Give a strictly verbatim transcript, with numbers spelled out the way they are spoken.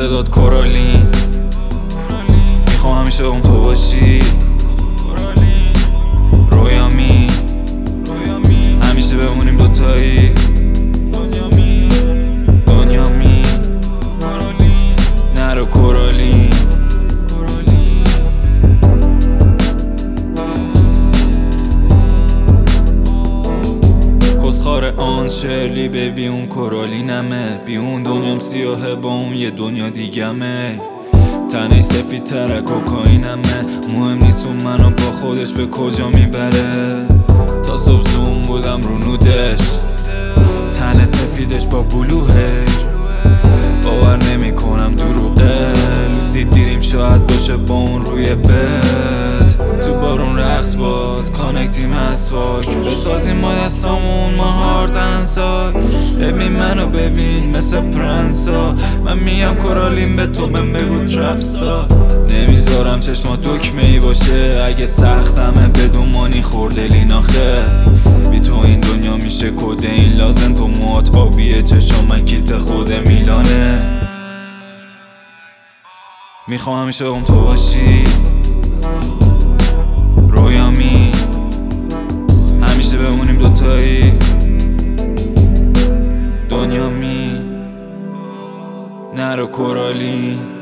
صدات کرالین. میخوام همیشه اون تو باشی، رویامی همیشه بمونیم دوتایی. دنیامی نرو کرالین. کسخار آن شرلی ببی اون کرالینمه، بی اون دنیام سیاهه با اون یه دنیا دیگمه. تنهی سفید تره کوکائینمه، مهم نیست اون منو با خودش به کجا میبره. تا صبح زوم بودم رو نودش، تنه سفیدش با بلوهه. باور نمی کنم دروغه، لوسید دیریم شاید باشه با اون روی بد. تو بارون رقص باد کانکتیم اسواک، بسازیم ما دستامون ما هارد انسال. ببین منو ببین مثل پرنسا، من میام کرالین به تو من بگو ترپستا. نمیذارم چشما دکمه ای باشه، اگه سختمه بدون مانی خوردلین آخه. بی تو این دنیا میشه کده این لازم، تو موات آبیه چشم من کیت خود میلانه. میخوام همیشه اون تو باشی، رویامی همیشه بمونیم دوتایی. دنیامی نرو کرالین.